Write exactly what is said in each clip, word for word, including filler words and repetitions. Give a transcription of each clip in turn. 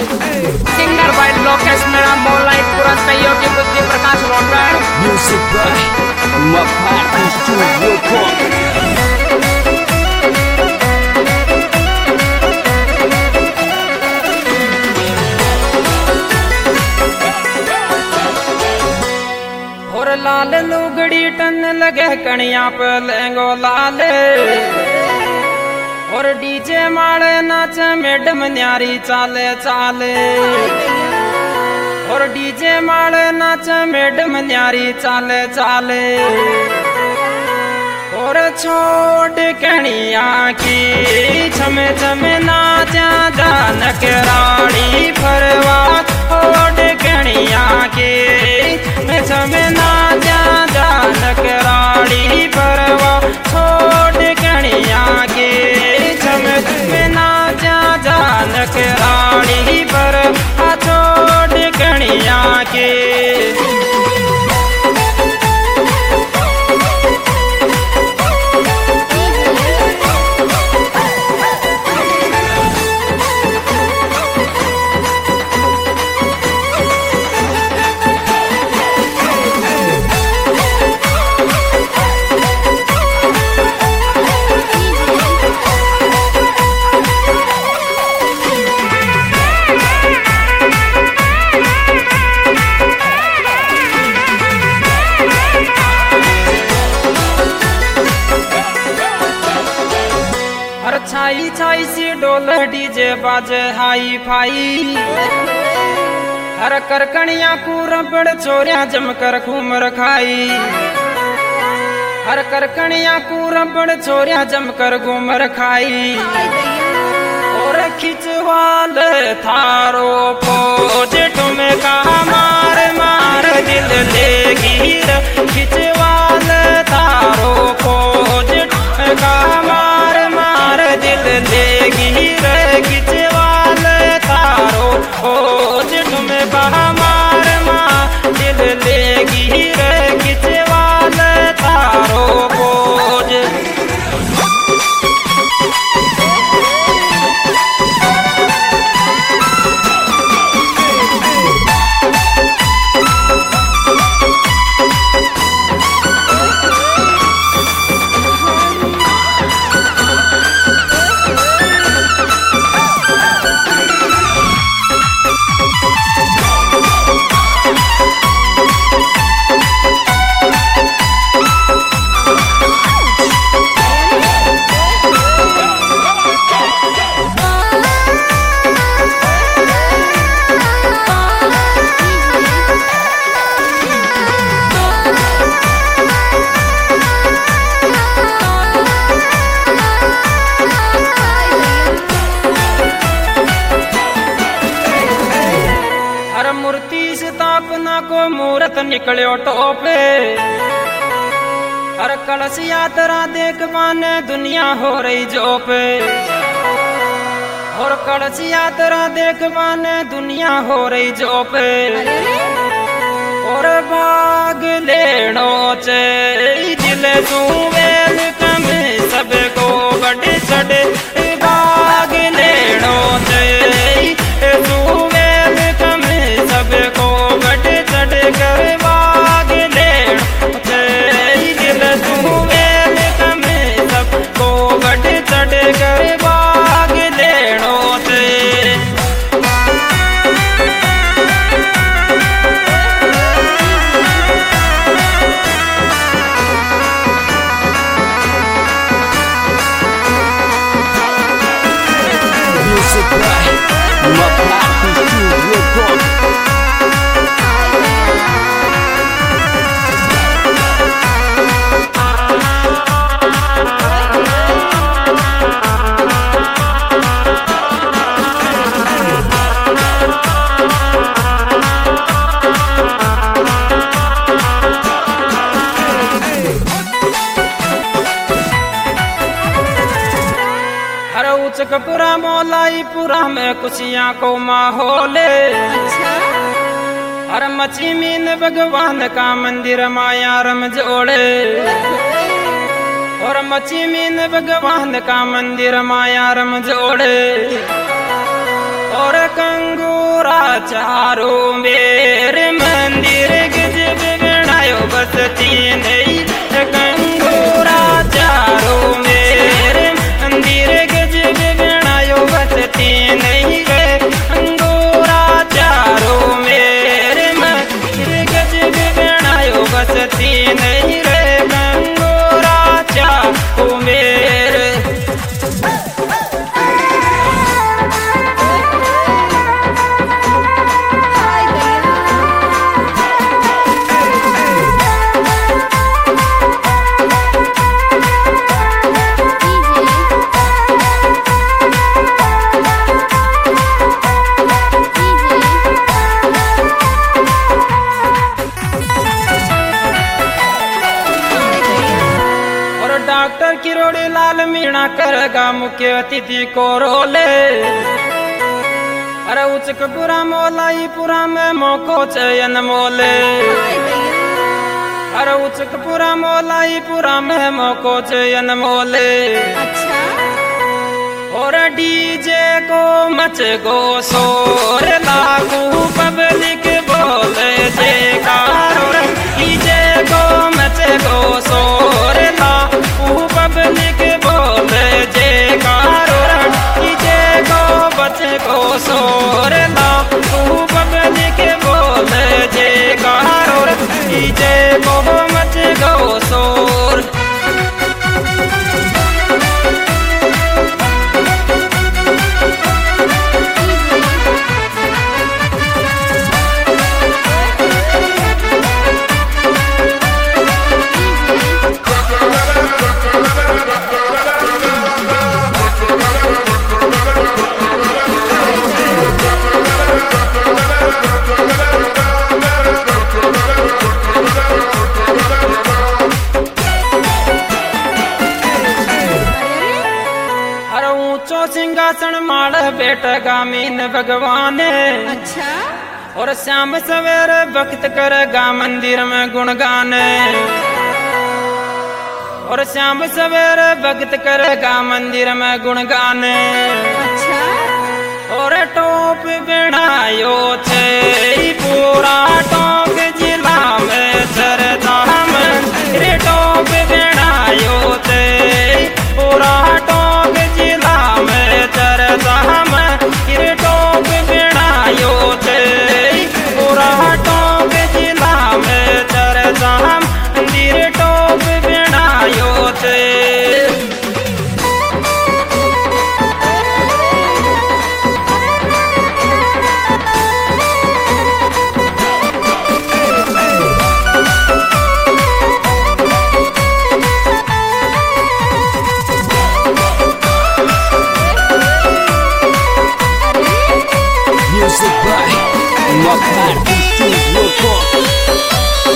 Singer by Lokesh मेरा मौला पूरा सहयोगी बुद्धि प्रकाश रोड म्यूजिक बाय मफाती स्टूडियो को और लाल लुगड़ी टन लगे कणिया पे लेंगो लाल और डीजे मारे नाचे मैडम न्यारी चाले चाले और डीजे मारे नाचे मैडम न्यारी चाले चाले और छोड़ कणिया की छमे छमे नाचा जानक रानी फरवा छोड़ कणिया की छमे नाचा जानक रानी फरवा छोड़ कणिया की छमे छमे नाचा जानक रानी फरवा छोड़ कणिया की छाई छाई सी डोल डीजे बाजे हाई फाई हर करकणिया को रबड़ चोरिया जमकर घूमर खाई हर करकणिया को रबड़ चोरिया जमकर घूमर खाई और खिंचवाल थारो पोज तुम्हें कहा मार मार दिल ले गिर खिंचवाल थारो पोज कहा मार मार दिल ले गिर खिंचवाल थारो पोज तुम्हें कहा मार मार दिल ले गिर खिंचवाल थारो पोज मूर्ति स्थापना को मूर्त निकलो टोपे हर कलश यात्रा देख माने दुनिया हो रही जोपे और कलश यात्रा देख माने दुनिया हो रही जोपे और भाग लेनो चे दिल तू वेलकम सबको बड़े चढ़े भाग लेनो चे तू वेलकम सबको बढ़ चढ़ कर भाग ले दिल तू वेलकम सबको बढ़ चढ़ कर भाग लेनो से म्यूजिक बाय मफाती स्टूडियो को कपूरा मौलाई पूरा में कुशिया को माहौले हर मची मीन भगवान का मंदिर माया रम जोड़े और मची मीन भगवान का मंदिर माया रम जोड़े और कंगू अंगूरा चारों मेरे मंदिर गजब बनायो बसती नहीं अंगूरा चारों मेरे मंदिर गजब बनायो बसती नहीं गे अंगूरा चारों मेरे मंदिर गजब बनायो बसती नहीं रे अंगूरा चारों मेरे डॉक्टर किरोड़ी लाल मीणा करेगा मुख्य अतिथि को रोले अरे उचकपुरा मोलाईपुरा में मोको चयन मोले अरे उचकपुरा मोलाईपुरा में मोको चयन मोले अच्छा और डीजे को मच गो शोर लागू पब्लिक बोले जयकार और डीजे को मच गो शोर लागू पब्लिक बोले जयकार और डीजे को बच गो शोर लागू पब्लिक बोले जयकार और डीजे को मच गो शोर सिंहासन माड़ बैठेगा मीन भगवान अच्छा और शाम सवेरे भक्त करेगा मंदिर में गुणगान और शाम सवेरे भक्त करेगा मंदिर में गुणगान अच्छा और टोप बनायो छे पूरा टोप जिला में चरता मंदिर टोप बनायो छे पूरा टोप जिला में चरता मंदिर टोप बनायो छे पूरा टोप जिला में चरता मंदिर टोप बनायो छे Music by McCarthy Studio Talk.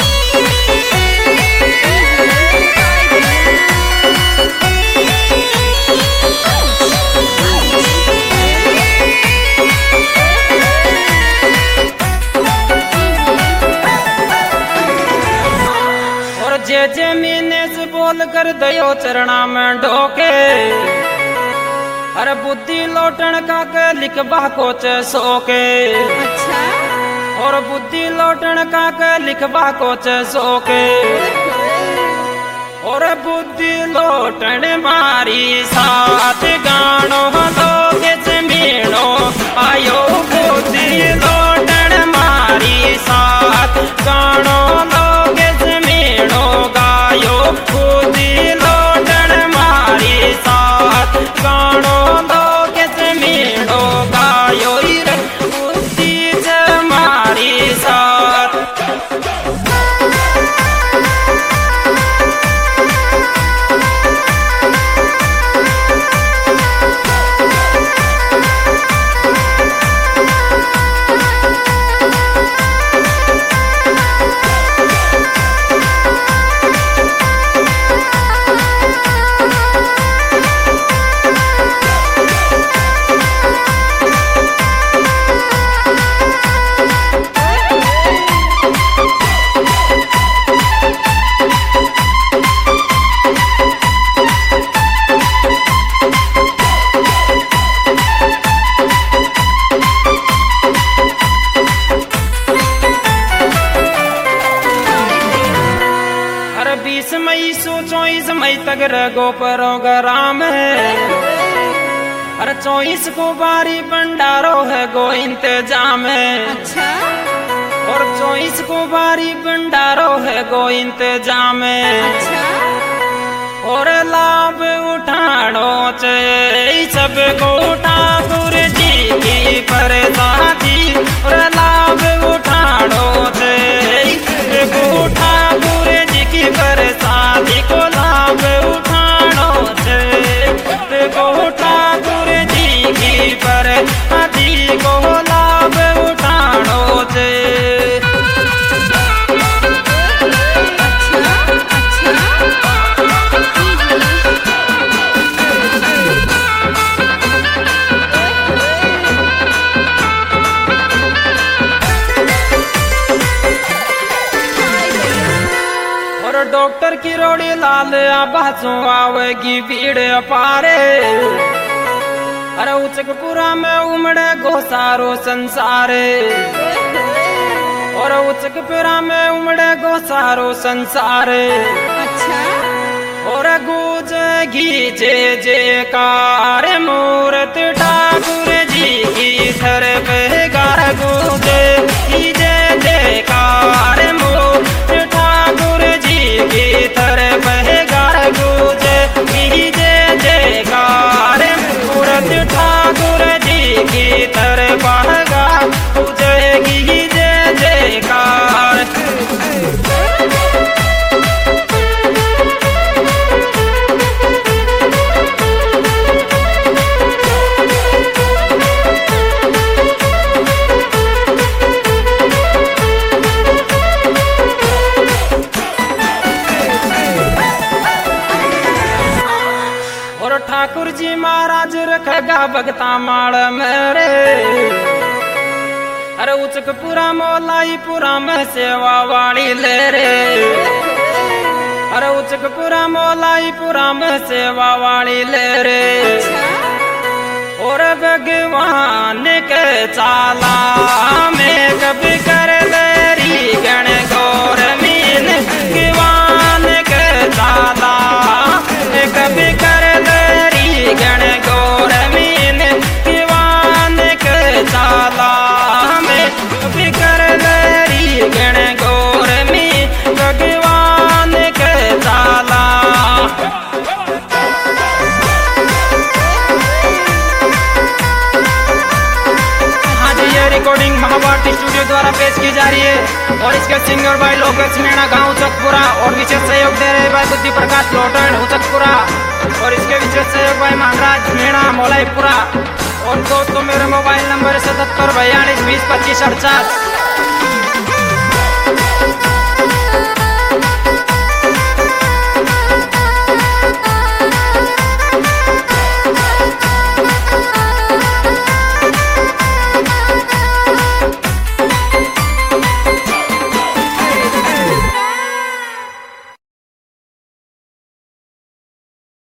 और जे जे मीने से बोल कर दयो चरणा में ढोके अरे बुद्धि लौटन का के लिखबा को च सोके अच्छा और बुद्धि लौटन का के लिखबा को च सोके और बुद्धि लौटन मारी साथ गानो दोगे जमीनो आयो बुद्धि लौटन मारी साथ गानो दोगे जमीनो गायो बुद्धि लौटन मारी साथ गानो दोगे जमीनो गायो रे बुद्धि मारी साथ मई तक रगो प्रोग्राम है। अरे चौबीस को बारी भंडारो है गो इंतजाम है। अच्छा और चौबीस को बारी भंडारो है गो इंतजाम है। अच्छा और लाभ उठानो चाहिए सबको ठाकुर जी की प्रसादी। और लाभ उठानो चाहिए सबको ठाकुर जी की प्रसादी को लाभ उठानो चाहिए सबको ठाकुर जी की प्रसादी को लाभ उठानो चाहिए। डॉक्टर की रोड़ी लाल बाजू आवेगी भीड़ अपारे। अरे उचकपुरा में उमड़े गो सारो संसारे। और उचकपुरा में उमड़े गो सारो संसारे। अच्छा और गूंजेगी जय जयकार मूर्त ठाकुर जी की धर पे गार गूंजे जय जयकार मूर्त ठाकुर जी की तरफ है गार गूंजे जय जयकार मूर्त ठाकुर जी की तरफ गार गूंजेगी जय जयकार। ठाकुर जी महाराज रखेगा भगता माड़ मेरे। अरे उचकपुरा मोलाईपुरा में सेवा वाली ले रे। अरे उचकपुरा मोलाईपुरा में सेवा वाली ले रे। और भगवान के चाला में कभी कर लेरी गण गौर मीन भगवान के चाला कभी कर गण गौर मीन दीवान के चाला में बिकर लरी गण गौर में भगवान के चाला। हाँ जी ये रिकॉर्डिंग महाभारती स्टूडियो द्वारा पेश की जा रही है। और इसके सिंगर भाई लोकेश मीणा गांव उचकपुरा। और विशेष सहयोग दे रहे भाई बुद्धि प्रकाश लोटन उचकपुरा। और इसके विशेष सहयोग भाई महाराज मीणा मोलाईपुरा। और दोस्तों मेरे मोबाइल नंबर सतहत्तर बयालीस बीस पच्चीस अड़चास।